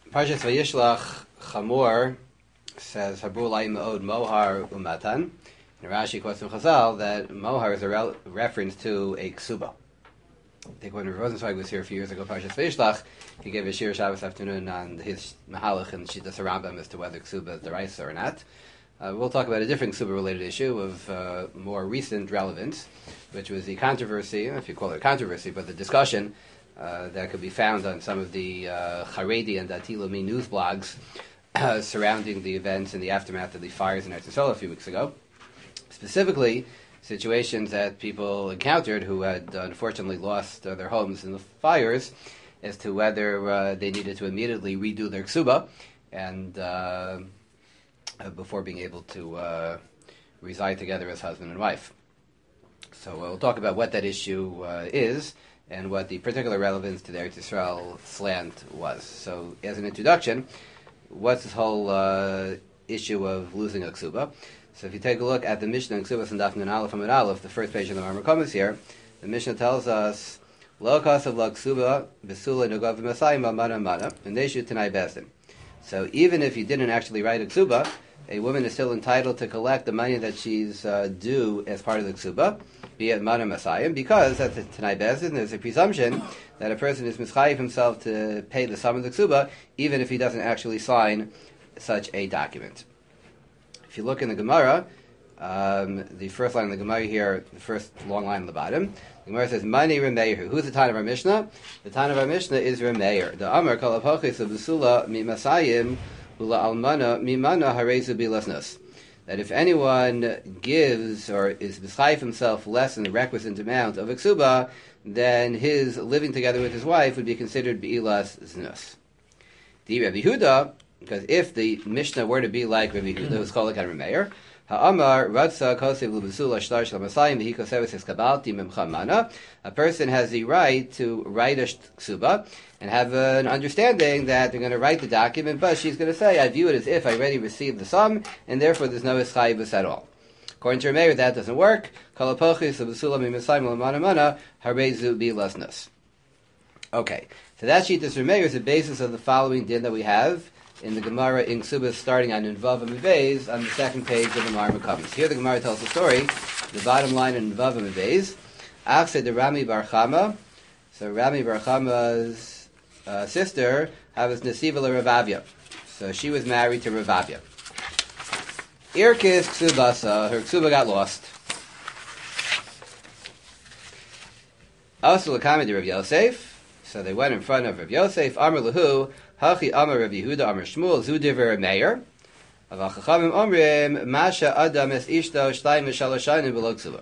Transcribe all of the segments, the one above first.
Parshas Vayishlach Chamor says Habur Lai Ma'od Mohar Umatan. And Rashi quotes from Chazal that Mohar is a reference to a ksuba. I think when Rosenzweig was here a few years ago, Parshas Vayishlach, he gave a shir Shabbos afternoon on his Mahalach and Shittas Rambam as to whether ksuba is deraisa or not. We'll talk about a different ksuba-related issue of more recent relevance, which was the controversy, if you call it a controversy, but the discussion that could be found on some of the Haredi and Dati Leumi news blogs surrounding the events in the aftermath of the fires in Eretz Yisrael a few weeks ago. Specifically, situations that people encountered who had unfortunately lost their homes in the fires, as to whether they needed to immediately redo their ksuba and before being able to reside together as husband and wife. So we'll talk about what that issue is and what the particular relevance to the Eretz Yisrael slant was. So, as an introduction, what's this whole issue of losing a ksuba? So, if you take a look at the Mishnah in Ksubas and Daf Nun Aleph Amud Aleph, the first page of the Marmar Komis here, the Mishnah tells us, Lo kasav la ksuba besula nugav v'masayim mana mana v'neshu t'nai bezdin. So, even if you didn't actually write a ksuba, a woman is still entitled to collect the money that she's due as part of the ksuba, be it mana masayim, because at the Tanai Bezdin there's a presumption that a person is mischayiv himself to pay the sum of the ksuba, even if he doesn't actually sign such a document. If you look in the Gemara, the first line of the Gemara here, the first long line on the bottom, the Gemara says, Mani Remeir. Who's the Tan of our Mishnah? The Tan of our Mishnah is Remeir. The Amar kol apochis of Besula mi masayim ula almana mi mana harezu bilasnus. That if anyone gives or is mischayiv himself less than the requisite amount of a ksuba, then his living together with his wife would be considered be'ilas znus. The Rabbi Yehuda, because if the Mishnah were to be like Rabbi Yehuda, who's called like Meir, Ha'amar Ratza Kosev L'Besula Shtar Shel Masayim V'Hi Koseves Eskabalti Memcha Mana. A person has the right to write a ksuba and have an understanding that they're going to write the document, but she's going to say, I view it as if I already received the sum, and therefore there's no eschayibus at all. According to Rameir, that doesn't work. Kalapochis L'Besula Mimasayim L'Mana Mana Harezu Bi'Lasnus. Okay, so that sheet, this Rameir, is the basis of the following din that we have in the Gemara in Ksubas, starting on Nvav Amivez, on the second page of the Marmar Komis. Here the Gemara tells the story, the bottom line in Nvav Amivez, Achse de Rami Bar Chama. So Rami Bar Chama's sister was Nesiva Ravavia. So she was married to Ravavia. Irkis Ksubasa, her Ksuba got lost. Also Lakami de Rav Yosef. So they went in front of Rav Yosef, Amar Lahu, Hachi Amar Rav Yehuda Amar Shmuel Zu Divrei Meir. Avachachamim Omrim Masha Adam Es Ishto Shtayim V'Shaloshanim B'Lo Ksuba.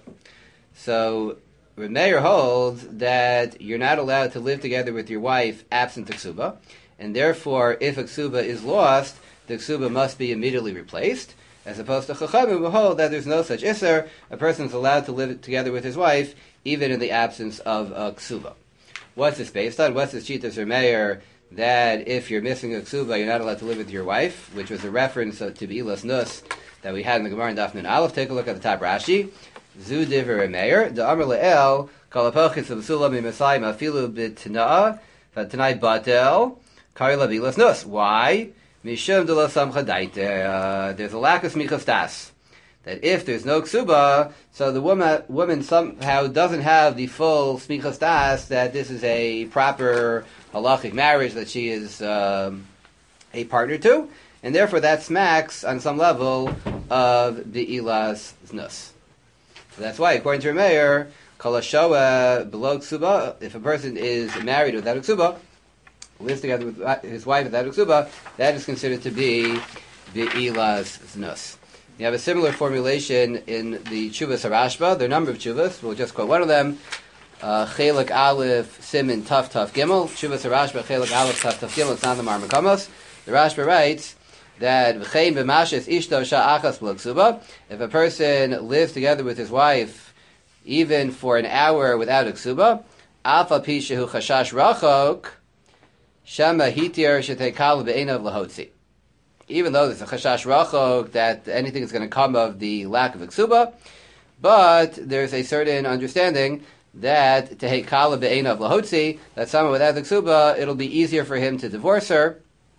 So Rav Meir holds that you're not allowed to live together with your wife absent a ksuba, and therefore, if a ksuba is lost, the ksuba must be immediately replaced. As opposed to Chachamim, who hold that there's no such iser. A person is allowed to live together with his wife even in the absence of a ksuba. What's this based on? What's this Shitas Rav Meir that if you're missing a ksuba, you're not allowed to live with your wife, which was a reference to Be'ilas Nus that we had in the Gemara in Daf Nun Aleph. Take a look at the top Rashi. Zu Divrei Meir, the Amar Le'el, Kol Apochis of Besula Mi Masayim Afilu B'Tna'a, V'Tnai Batel, Karila Be'ilas Nus. Why? Mishum de la Samcha Daite. There's a lack of smichas das. That if there's no ksuba, so the woman somehow doesn't have the full smichas das that this is a proper halachic marriage that she is a partner to, and therefore that smacks on some level of be'ilas znus. So that's why, according to Rameir, kol hashoa below ksuba, if a person is married without a ksuba, lives together with his wife without a ksuba, that is considered to be be'ilas znus. You have a similar formulation in the Chuvas HaRashba. There are a number of Chuvas. We'll just quote one of them. Chelik Aleph Simin Taf Taf Gimel. Chuvas HaRashba Chelik Aleph Taf Taf Gimel. It's not in the Marmar Komis. The Rashba writes that V'chein b'mashes ishto sha'achas b'lo ksuba. If a person lives together with his wife even for an hour without a ksuba, alfa pi shehu chashash rachok shema hitir shetekal be'enav lahotzi. Even though there's a chashash rachok that anything is going to come of the lack of a ksuba, but there's a certain understanding that to hate kala be'enav lahotzi, that someone without the ksuba, it'll be easier for him to divorce her,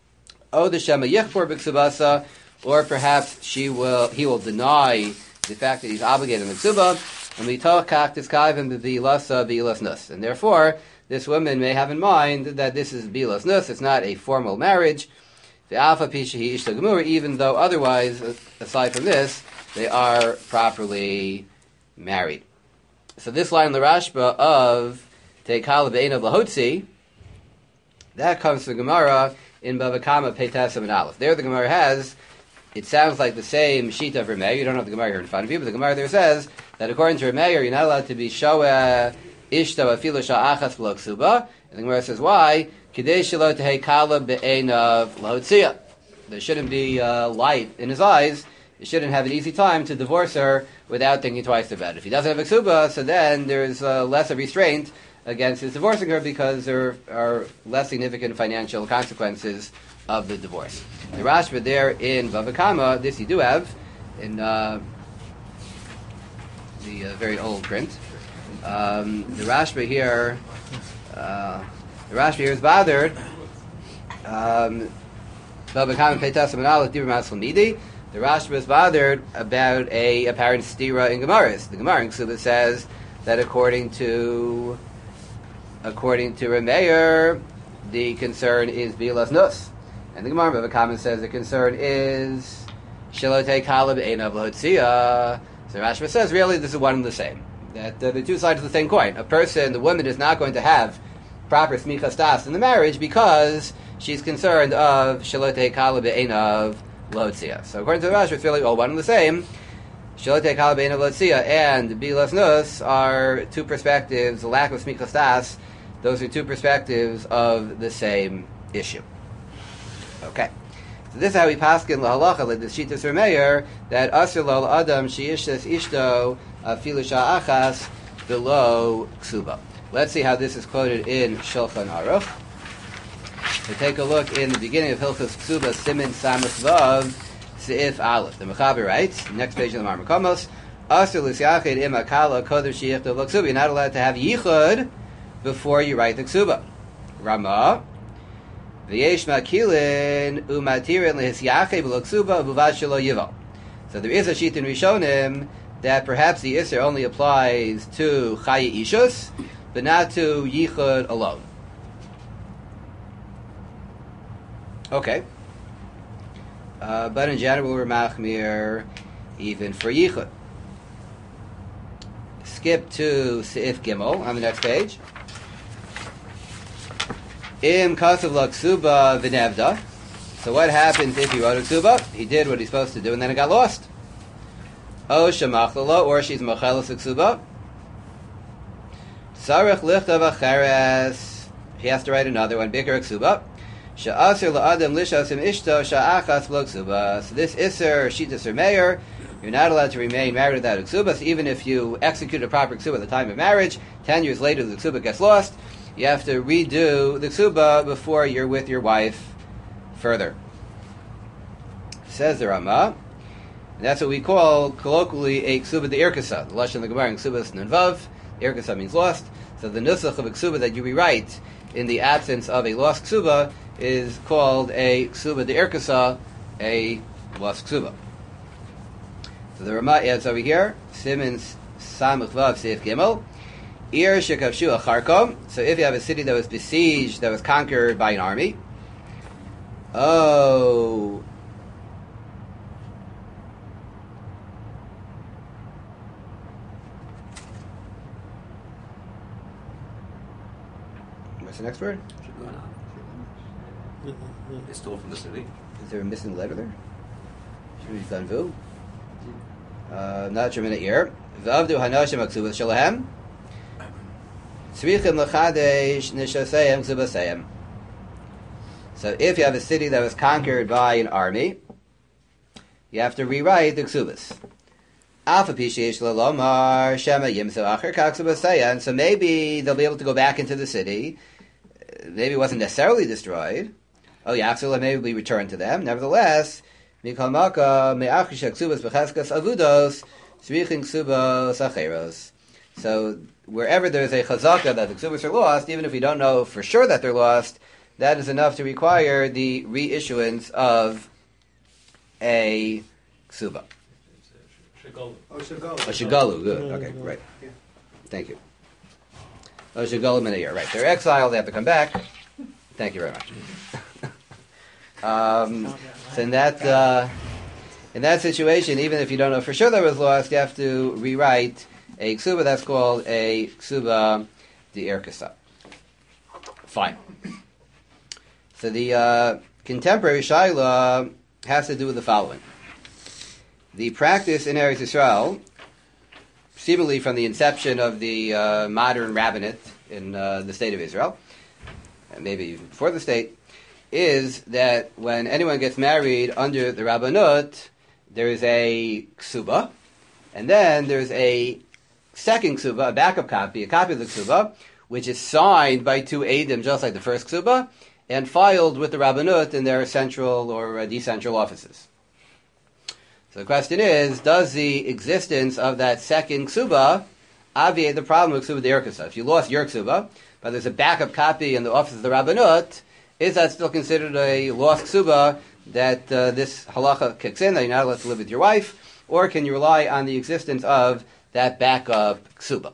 O the Shema Yichbor b'ksubasa, or perhaps he will deny the fact that he's obligated in the ksuba, and mitoch kach tiskayvim b'vilasa v'ilas nus. And therefore, this woman may have in mind that this is bilas nus, it's not a formal marriage, even though otherwise, aside from this, they are properly married. So this line in the Rashba of Teikala Be'enav Lahotzi, that comes from the Gemara in Bava Kama Peitasam and Aleph. There the Gemara has, it sounds like the same sheet of Rameir. You don't have the Gemara here in front of you, but the Gemara there says that according to Rameir, you're not allowed to be Shoah Ishto Afilu Sha'achas B'lo Ksuba. And the Gemara says, why? Kidei Shelo Teikala Be'enav Lahotzia. There shouldn't be light in his eyes. He shouldn't have an easy time to divorce her without thinking twice about it. If he doesn't have a ksuba, so then there's less of restraint against his divorcing her because there are less significant financial consequences of the divorce. The Rashba there in Bava Kama, this you do have in the very old print. The Rashba here is bothered. Bava Kama Peitas Amanal Dibur Masal Midi. The Rashba is bothered about a apparent stira in Gemaras. The Gemara in Ksuba says that according to Rameir, the concern is bilas nus, and the Gemara Bava Kama says the concern is shilote kalib einav lotzia. So Rashba says really this is one and the same. That the two sides of the same coin. The woman is not going to have proper smichas das in the marriage because she's concerned of shilote kalib einav lotzia. So according to the Rashba, it's really all one and the same. Shilote kalib einav lotzia and bilas nus are two perspectives. The lack of smichas das, those are two perspectives of the same issue. Okay. So this is how we paskin lahalacha like the shitas Rameir that asur lo adam sheishtas ishto afilu sha'achas below ksuba. Let's see how this is quoted in Shulchan Aruch. So take a look in the beginning of Hilchos Ksuba, Siman Samach Vav, Seif Aleph. The Mechaber writes, next page of the Mar Makomos, Asur l'syachid im akala kodem sheyichtav lo ksuba. You're not allowed to have yichud before you write the ksuba. Rama, v'yesh makilin umatirin lehisyachid lo ksuba uvad shelo yival. So there is a sheet in Rishonim that perhaps the Isser only applies to Chayi Ishus, but not to yichud alone. Okay. But in general, we're machmir even for yichud. Skip to Seif Gimel on the next page. Im kasav la ksuba v'nevda. So what happens if he wrote a ksuba? He did what he's supposed to do and then it got lost. O shemachlalo, or she's machelas a ksuba. Sarech lichtav acheres. He has to write another one, bigger ksuba. Sha'asir la'adam lishasim ishto sha'achas lo ksuba. So this iser shitas Rameir, you're not allowed to remain married without a ksuba. So even if you execute a proper ksuba at the time of marriage, 10 years later the ksuba gets lost, you have to redo the ksuba before you're with your wife further. Says the Rama, and that's what we call colloquially a ksuba de irkasa. The lashon of the Gemara in ksuba is nenvav. Irkasa means lost. So the nusach of a ksuba that you rewrite in the absence of a lost ksuba is called a ksuba de irkasa, a lost ksuba. So the Rama adds over here, Siman Samach Vav Seif Gimel, Ir Shekavshu Acharkom. So if you have a city that was besieged, that was conquered by an army, oh, what's the next word? It's still from the city. Is there a missing letter there? Should we done vu? Not sure minute here. V'avdu hanashim aksubas shalahem. Tzrichim l'chadesh nishasayim ksubasayim. So if you have a city that was conquered by an army, you have to rewrite the ksubas. Alpha pishish lalomar shema yimso acher kaksubasayan. So maybe they'll be able to go back into the city. Maybe it wasn't necessarily destroyed. Oh, Yaksula maybe we return to them. Nevertheless, Mikal Maka me'achisha ksubas b'cheskas avudos tzrichin ksubos acheros. So wherever there's a chazaka that the ksubas are lost, even if we don't know for sure that they're lost, that is enough to require the reissuance of a ksuba. Shagalu. Oh, Shagalu. A shagalu, good. Okay, right. Yeah. Thank you. A shagalu in a year, right. They're exiled, they have to come back. Thank you very much. So in that situation, even if you don't know for sure that was lost, you have to rewrite a ksuba that's called a ksuba d'irkasa. Fine. So the contemporary shaila has to do with the following. The practice in Eretz Yisrael, seemingly from the inception of the modern rabbinate in the state of Israel, and maybe even before the state, is that when anyone gets married under the Rabbanut, there is a ksuba, and then there's a second ksuba, a backup copy, a copy of the ksuba, which is signed by two eidim, just like the first ksuba, and filed with the Rabbanut in their central or decentral offices. So the question is, does the existence of that second ksuba obviate the problem of ksuba d'irkasa? If you lost your ksuba, but there's a backup copy in the office of the Rabbanut, is that still considered a lost ksuba that this halacha kicks in, that you're not allowed to live with your wife, or can you rely on the existence of that backup ksuba?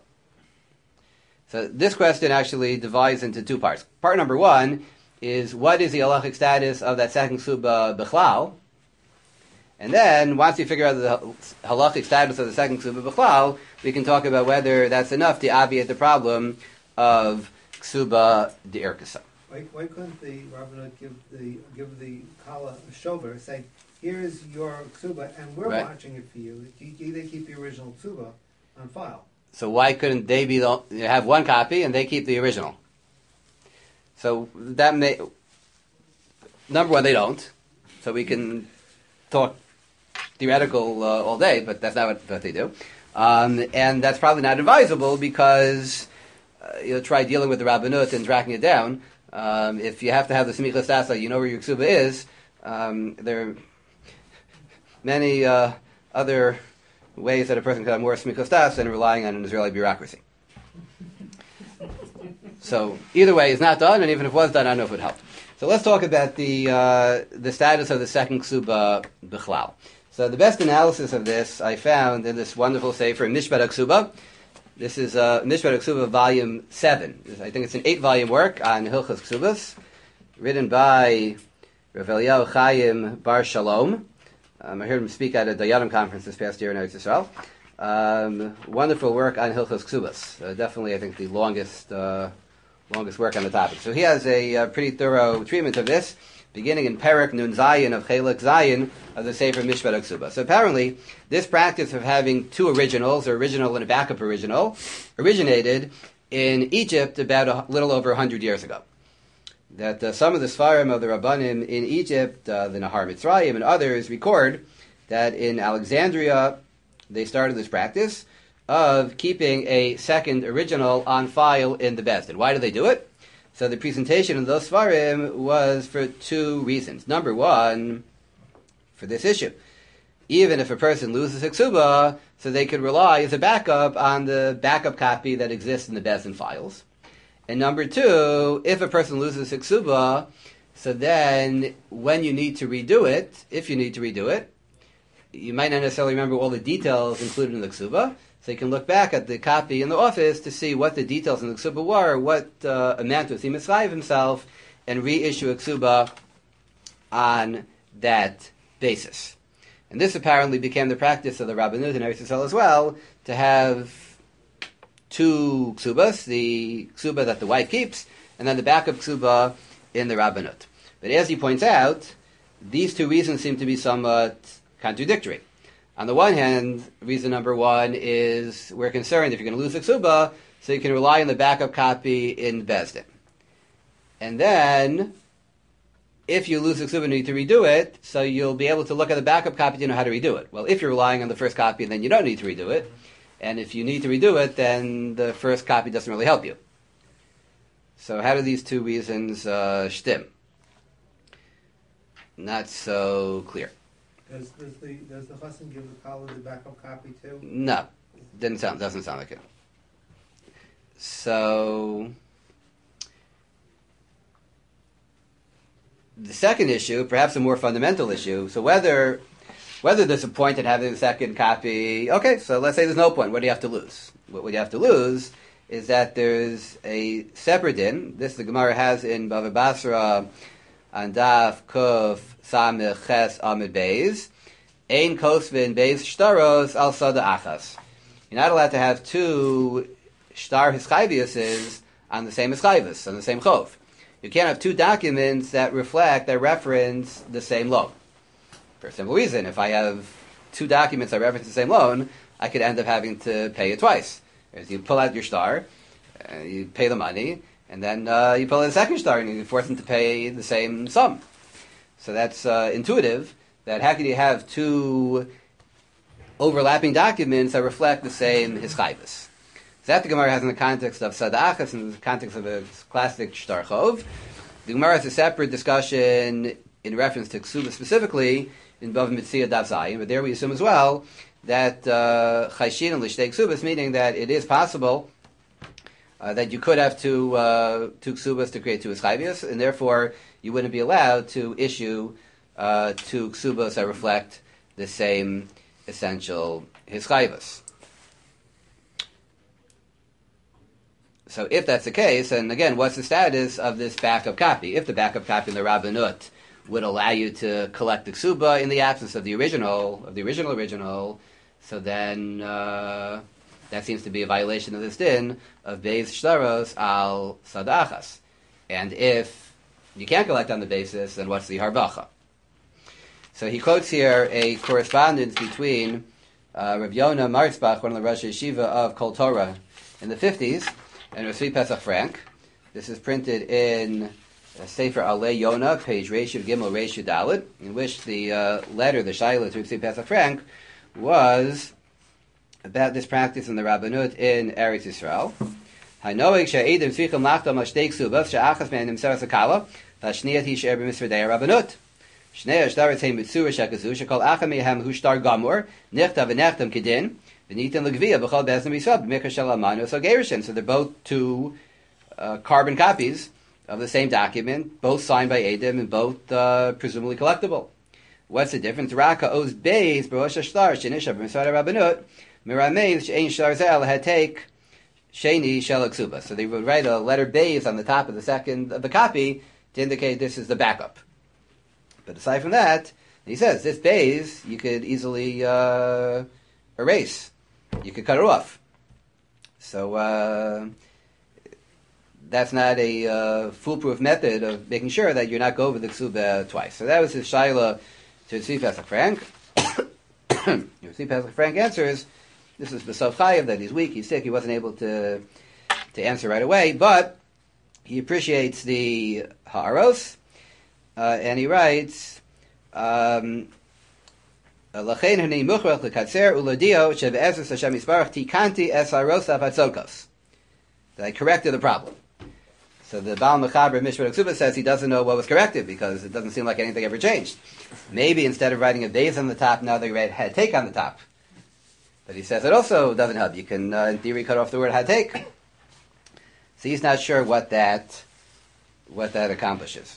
So this question actually divides into two parts. Part number one is, what is the halachic status of that second ksuba bichlal? And then, once we figure out the halachic status of the second ksuba bichlal, we can talk about whether that's enough to obviate the problem of ksuba d'irkasa. Why couldn't the Rabbanut give the kala a shover, say, here's your ksuba, and we're Right. watching it for you. They keep the original ksuba on file. So why couldn't they have one copy and they keep the original? So that may, number one, they don't. So we can talk theoretical all day, but that's not what they do. And that's probably not advisable because you'll try dealing with the Rabbanut and tracking it down. If you have to have the smichas tasa, you know where your ksuba is. There are many other ways that a person can have more smichas tasa than relying on an Israeli bureaucracy. So either way, it's not done, and even if it was done, I don't know if it would help. So let's talk about the status of the second ksuba bichlal. So the best analysis of this I found in this wonderful sefer, Mishpat HaKsuba. This is Mishpat HaKsuba, Volume 7. I think it's an 8-volume work on Hilchos Ksubas, written by Rav Eliyahu Chaim Bar Shalom. I heard him speak at a Dayanim conference this past year in Eretz Yisrael. Wonderful work on Hilchos Ksubas. Definitely, I think, the longest work on the topic. So he has a pretty thorough treatment of this, beginning in Perek Nun Zayin of Chelek Zayin of the Sefer Mishpat HaKsuba. So apparently, this practice of having two originals, or original and a backup original, originated in Egypt about a little over 100 years ago. That some of the Sfarim of the Rabbanim in Egypt, the Nahar Mitzrayim and others, record that in Alexandria they started this practice of keeping a second original on file in the Beis Din. Why do they do it? So the presentation of those Sfarim was for two reasons. Number one, for this issue. Even if a person loses a ksuba, so they could rely as a backup on the backup copy that exists in the Beis Din files. And number two, if a person loses a ksuba, so then when you need to redo it, if you need to redo it, you might not necessarily remember all the details included in the ksuba, so you can look back at the copy in the office to see what the details in the ksuba were, what amount was he mischayev himself, and reissue a ksuba on that basis. And this apparently became the practice of the Rabbanut in Eretz Yisrael as well, to have two ksubas, the ksuba that the wife keeps, and then the backup ksuba in the Rabbanut. But as he points out, these two reasons seem to be somewhat contradictory. On the one hand, reason number one is we're concerned if you're going to lose a ksuba, so you can rely on the backup copy in Beis Din. And then, if you lose a ksuba and need to redo it, so you'll be able to look at the backup copy to know how to redo it. Well, if you're relying on the first copy, then you don't need to redo it. And if you need to redo it, then the first copy doesn't really help you. So how do these two reasons shtim? Not so clear. Does the chassan give the kala the backup copy too? No, doesn't sound like it. So the second issue, perhaps a more fundamental issue, so whether there's a point in having the second copy, okay, so let's say there's no point. What do you have to lose? What you have to lose is that there's a separate din. This the Gemara has in Bava Basra on Daf Kuf Samich Ches Amid Beis. Ein Kosvin Beis Shtaros Al Sada Achas. You're not allowed to have two shtar hischayviuses on the same hischayvus, on the same chov. You can't have two documents that reference the same loan. For a simple reason, if I have two documents that reference the same loan, I could end up having to pay it twice. As you pull out your shtar, you pay the money, and then you pull out the second shtar, and you force them to pay the same sum. So that's intuitive, that how can you have two overlapping documents that reflect the same hischayvus? That the Gemara has in the context of Sadachas, in the context of a classic shtar chov. The Gemara has a separate discussion in reference to Ksuba specifically, in Bav Mitzvah Daf Zayin, but there we assume as well that Chayshin and Lishtei Ksubas, meaning that it is possible that you could have two Ksubas to create two Eschayvius, and therefore you wouldn't be allowed to issue two Ksubas that reflect the same essential Eschayvius. So if that's the case, and again, what's the status of this backup copy? If the backup copy in the Rabbanut would allow you to collect the ksuba in the absence of the original, so then that seems to be a violation of this din of Beis Shtaros al Sadachas. And if you can't collect on the basis, then what's the harbacha? So he quotes here a correspondence between Rav Yonah Maritzbach, one of the Rosh Yeshiva of Kol Torah in the 50s, and Rav Tzvi Pesach Frank. This is printed in Sefer Alei Yonah, page Reishu Gimel Reishu Dalet, in which the letter, the Shaila to Tzvi Pesach Frank, was about this practice in the Rabbanut in Eretz Yisrael. Hanoig she'edim tzvichim lachtam al shtei ksubas she'achas me'enim seras hakala v'ashniyat hi she'er b'misvadei Rabbanut. Shnei ashtaret heim mitzura shekazu she'kol acham mehem hu shtar gamur nichta v'nechtam kedin v'nitin l'gviya b'chol bezdin b'yisrael b'mikra shel amanu so gerishin. So they're both two carbon copies of the same document, both signed by Edim and both presumably collectible. What's the difference? Raka owes beis b'rosh hashtar shenisha b'misvadei Rabbanut miramein she'ein shtar zel had take Sheni Shel Ksuba. So they would write a letter Beis on the top of the second of the copy to indicate this is the backup. But aside from that, he says this Beis you could easily erase. You could cut it off. So that's not a foolproof method of making sure that you're not going over the Ksuba twice. So that was his Shaila to Tzvi Pesach Frank. Tzvi Pesach Frank answers, this is B'Sov Chayev, that he's weak, he's sick, he wasn't able to answer right away, but he appreciates the Ha'aros, and he writes, Lachein h'nei muchrach l'katzer u'lodio sheve'ezus Hashem Yisbarach tikanti es ha'aros ha'patzokos. That I corrected the problem. So the Baal Mechaber Mishra Ksuba says he doesn't know what was corrected because it doesn't seem like anything ever changed. Maybe instead of writing a Beis on the top, now they write had take on the top. But he says it also doesn't help. You can, in theory, cut off the word hatek. So he's not sure what that accomplishes.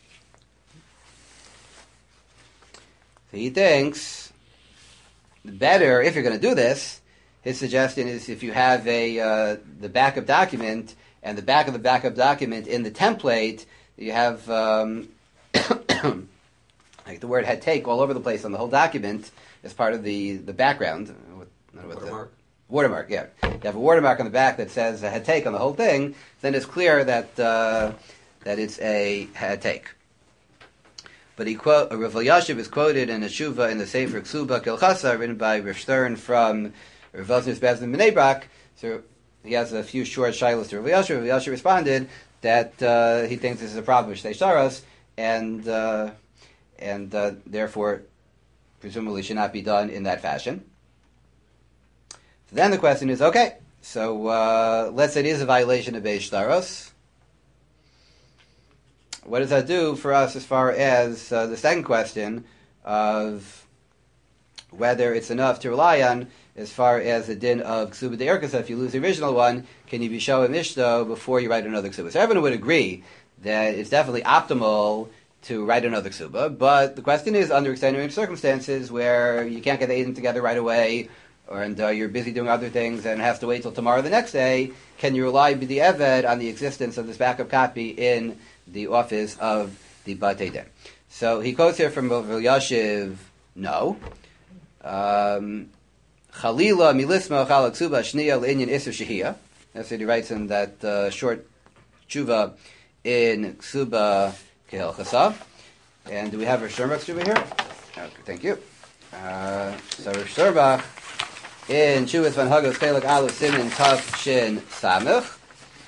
So he thinks better, if you're going to do this, his suggestion is if you have the backup document and the back of the backup document in the template, you have like the word hatek all over the place on the whole document as part of the background. Watermark. Watermark, yeah. You have a watermark on the back that says a hatek on the whole thing, then it's clear that it's a hatek. But Rav Elyashiv is quoted in a Shuva in the Sefer Ksuba Kilchasa, written by Rav Stern from Rav Vosner's Bezdin B'nai Brak. So he has a few short shilas to Rav Elyashiv. Rav Elyashiv responded that he thinks this is a problem with Shtei Sharos, and therefore presumably should not be done in that fashion. So then the question is, okay, so let's say it is a violation of Beis Shtaros. What does that do for us as far as the second question of whether it's enough to rely on as far as the din of Ksuba De'erka? So if you lose the original one, can you be Shoah Mishto before you write another Ksuba? So everyone would agree that it's definitely optimal to write another ksuba, but the question is, under extenuating circumstances where you can't get the agent together right away, and you're busy doing other things and have to wait till tomorrow the next day, can you rely b'di'eved on the existence of this backup copy in the office of the Batei Din? So he quotes here from Rav Yashiv, no. Chalila milisma chala ksuba shniya le'inyan iser shehiyah. That's what he writes in that short tshuva in Ksuba Kehilchasa. And do we have Rosh Hashanah's tshuva here? Okay, thank you. So Rosh Hashanah in Tshuvas Van Hagos Chelak Aleph Siman Tav Shin Samech.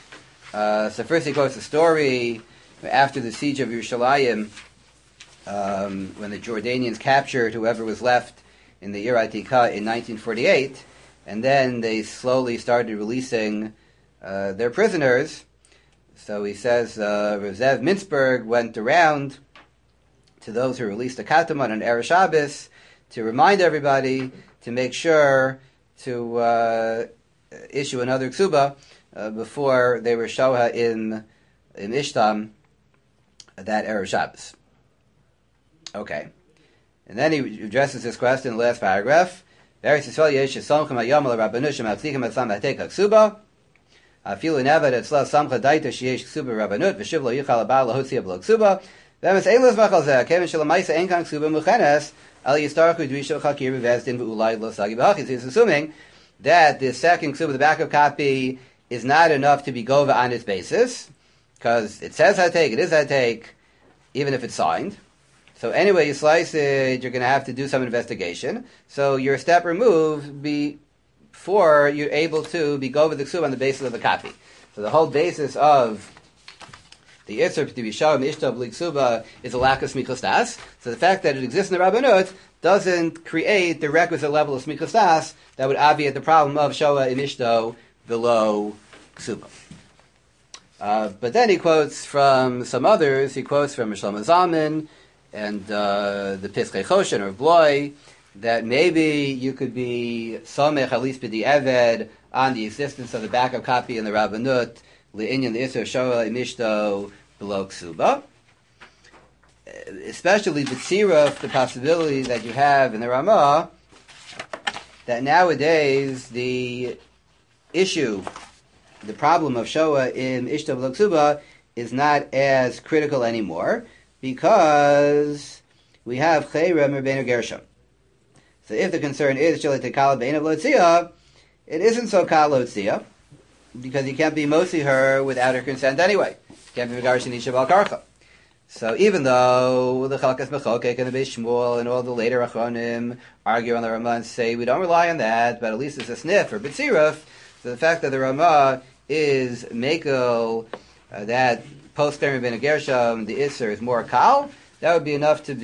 So first he quotes the story after the siege of Yerushalayim, when the Jordanians captured whoever was left in the Ir Atikah in 1948, and then they slowly started releasing their prisoners. So he says, Rav Zev Mintzberg went around to those who released the Kataman on Erev Shabbos to remind everybody to make sure to issue another ksuba before they were shoha in Ishtam that Erev Shabbos. Okay. And then he addresses this question in the last paragraph. Eretz Yisrael yesh samchem hayom al rabbanushim atzlichim atzam hatek ksuba. Afilu nevad etzla samcha daita sheyesh ksuba rabbanut v'shiv lo yichal abal lahotzi ablo ksuba. V'emes eilos machal zeh kevin shalamaisa ein kan ksuba muchenes al yistarchu drisha chakir v'vezdin v'ulai lo sagi b'hachis. He's assuming that the second ksuba, the backup copy, is not enough to be gova on its basis, because it says hatek, it is hatek, even if it's signed. So anyway, you slice it, you're going to have to do some investigation. So you're a step removed before you're able to be go with the ksuba on the basis of the copy. So the whole basis of the Isser to be Shalom Ishtav Ksuba is a lack of smichas das. So the fact that it exists in the Rabbanut doesn't create the requisite level of smichas das that would obviate the problem of Shoah in Ishto below Ksuba. But then he quotes from some others. He quotes from Shlomo Zalman and the Piskei Choshen or Bloy, that maybe you could be somech at least b'di'eved on the existence of the backup copy in the Rabbanut le'inyan the Isser Shoah Imishto below Ksuba. Especially b'tziruf, the possibility that you have in the Ramah that nowadays the issue, the problem of Shoah in Ishto below Ksuba is not as critical anymore, because we have Chayra Merbeinu Gershom. So if the concern is Shalei Tekala Be'enav Lotzia, it isn't so Kal Lotzia, because you can't be Mosi her without her consent anyway. You can't be Megarshin Isha Bal Karcha. So even though the Chalkas Mechokek and the Beis Shmuel and all the later Achronim argue on the Ramah and say we don't rely on that, but at least it's a sniff or B'tziruf, so the fact that the Ramah is Mekel, that post-Keren Ben Gershom, the Isser is more kal, that would be enough to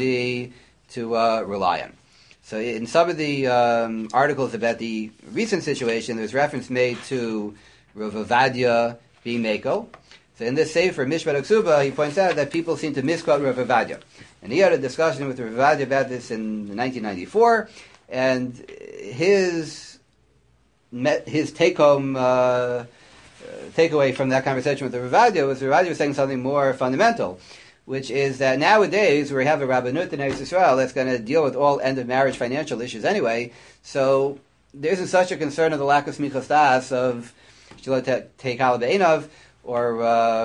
rely on. So in some of the articles about the recent situation, there's reference made to Rav Avadia being Mekel. So in this Sefer, Mishpat Aksuba, he points out that people seem to misquote Rav Avadia. And he had a discussion with Rav Avadia about this in 1994, and his take-home takeaway from that conversation with the Rav Avadia was saying something more fundamental, which is that nowadays we have a Rabbanut in Eretz Yisrael that's going to deal with all end-of-marriage financial issues anyway, so there isn't such a concern of the lack of smichas das of Shilot Teikal Be'enav or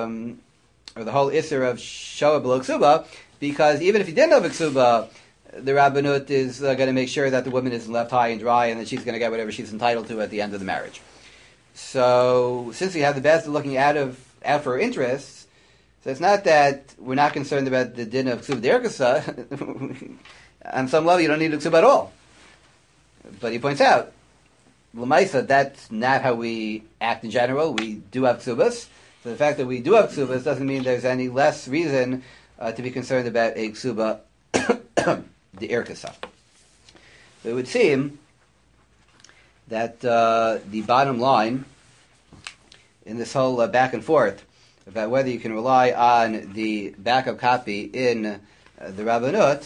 the whole Isser of Shoah below Ksuba, because even if you didn't have a Ksuba, the Rabbanut is going to make sure that the woman isn't left high and dry and that she's going to get whatever she's entitled to at the end of the marriage. So, since we have the best looking out for her interests, so it's not that we're not concerned about the din of Ksuba Derkasa. On some level, you don't need a Ksuba at all. But he points out, L'maisa, that's not how we act in general. We do have Ksubas. So the fact that we do have Ksubas doesn't mean there's any less reason to be concerned about a Ksuba the Irkasa. So it would seem that the bottom line in this whole back and forth about whether you can rely on the backup copy in the Rabbanut,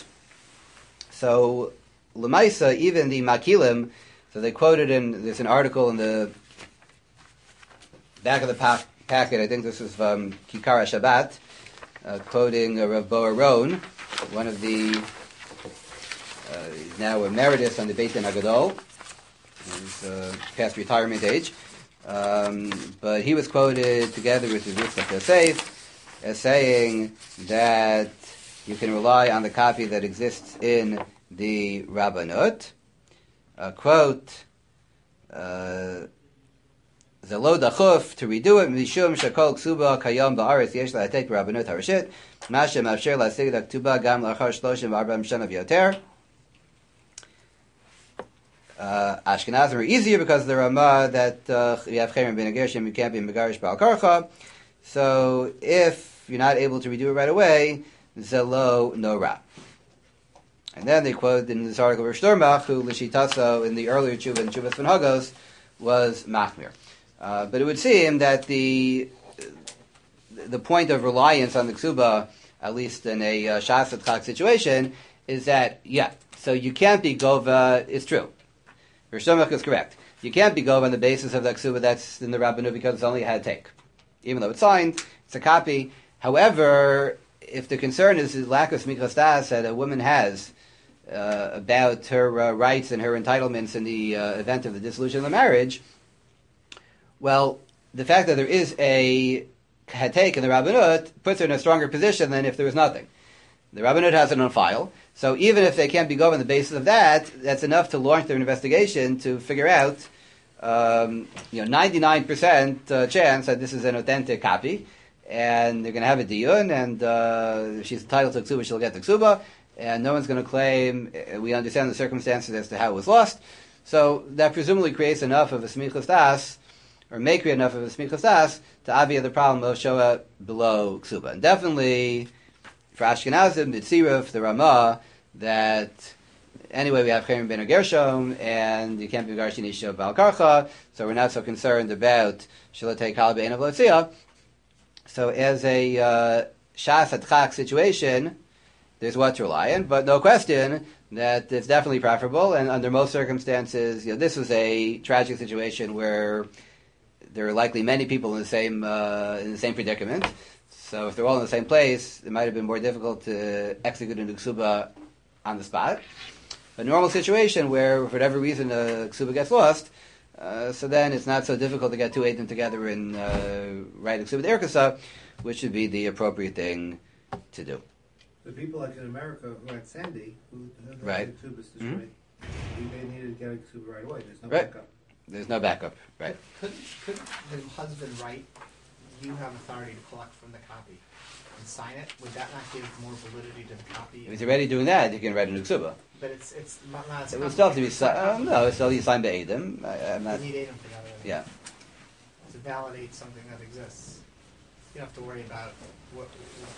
so L'maisa, even the Makilim, so they quoted there's an article in the back of the packet, I think this is from Kikara Shabbat, quoting Rav Boaron, one of the now emeritus on the Beit Din Hagadol. He's past retirement age. But he was quoted together with the Yitzchak Yosef as saying that you can rely on the copy that exists in the Rabbanut. Quote, Zelo dachuf, to redo it, mishum shakol ksuba kayom ba'aretz yesh la'atek Rabbanut harashit, masha mafsher la'asig la'ktuba gam la'achar shloshim v'arba'am shana v'yoter. Ashkenazim are easier because of the Ramah that you have Cherem ben Gershom, you can't be Megarish Ba'al Karcha. So if you're not able to redo it right away, Zelo no Ra. And then they quote in this article Rosh Stormach, who Lishitaso in the earlier Tshuva and Tshuvas Ben Hagos was Machmir. But it would seem that the point of reliance on the Ksuba, at least in a Shas Tzchak situation, is that, so you can't be Gova, it's true. Rosh Stormach is correct. You can't be Gova on the basis of the Ksuba that's in the Rabbanut because it's only a head take. Even though it's signed, it's a copy. However, if the concern is the lack of smichas das that a woman has about her rights and her entitlements in the event of the dissolution of the marriage, well, the fact that there is a hetek in the Rabbanut puts her in a stronger position than if there was nothing. The Rabbanut has it on file, so even if they can't be going on the basis of that, that's enough to launch their investigation to figure out 99% chance that this is an authentic copy, and they're going to have a diyun, and if she's entitled to ksuba, she'll get the ksuba, and no one's going to claim, we understand the circumstances as to how it was lost. So that presumably creates enough of a smichas das, or may create enough of a smichas das, to obviate the problem of shoa below ksuba. And definitely, for Ashkenazim, the tziruf, the Ramah, that anyway we have Cherem ben Gershom, and you can't be Garshin Isha Ba'al Karcha, so we're not so concerned about Shalatei Kal Be'en of Lotzia. So as a Shas Tzchak situation, there's what to rely on, but no question that it's definitely preferable, and under most circumstances, this was a tragic situation where there are likely many people in the same predicament. So if they're all in the same place, it might have been more difficult to execute a ksuba on the spot. A normal situation where, for whatever reason, a ksuba gets lost, so then it's not so difficult to get two eidim together and write a ksuba d'erkasa, which would be the appropriate thing to do. The people like in America who had Sandy, who had Right. the ksuba destroyed, they needed to get a ksuba right away. There's no Right. backup. There's no backup, right? Could the husband write, you have authority to collect from the copy and sign it? Would that not give more validity to the copy? If he's already doing that, you can write a new ksuba. But it's not as It would still have to be signed. No, it's still you signed by eidim. I'm You not. need Adam for that. Yeah. To validate something that exists. You don't have to worry about what.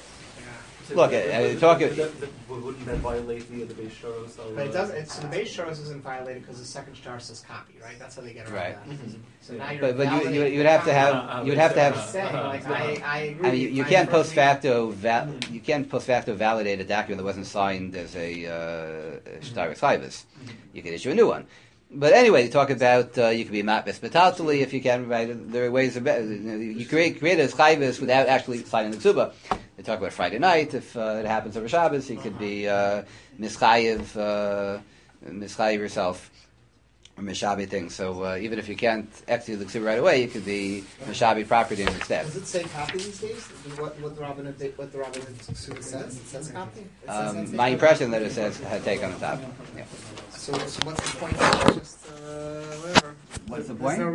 Look, talking. Wouldn't that violate the Beis Shoros? But it does. So the base Shoros isn't violated because the second star says copy, right? That's how they get around Right. that. Mhm. So now you're But you validating would have to the have copy. I'm Saying, like, I agree. I mean, you can't post facto validate a document that wasn't signed as a shtaris chayvus. You can issue a new one. But anyway, you talk about you can be matbes betatali if you can. Right? There are ways of you create a chayvus without actually signing the ksuba. They talk about Friday night if it happens over Shabbos. You could be mischayev yourself or mishabi things. So even if you can't execute the ksuba right away, you could be mishabi property instead. Does it say copy these days? What the Rabbinut Suda says? It says copy. It says My impression that it says take on the top. Yeah. So what's the point? Just whatever. What's the There's point? no